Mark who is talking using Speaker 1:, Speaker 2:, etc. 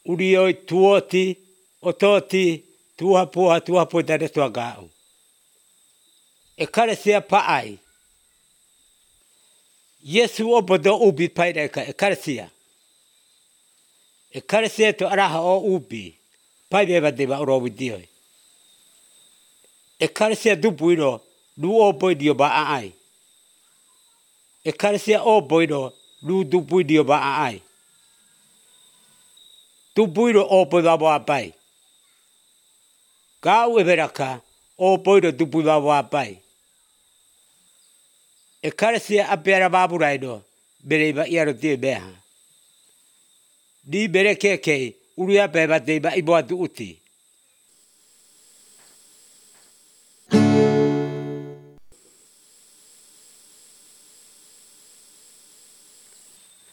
Speaker 1: Urioi tuoti, ototi, tuhapo dare tua gau. E kalesia paai. Yesu obodo ubi paireka e kalesia. E kalesia to araha o ubi. Pai beba deba orowi dioi. E kalesia dubuiro lu o boidio ba aai. E kalesia o boiro lu dubuidio ba aai. Dubuiro o boido ba pai. Gau e veraka o boiro dubuido ba pai. E kalesia apiara baburaido bereba iaro die beha. Di bere keke uria beba deba iboa du uti.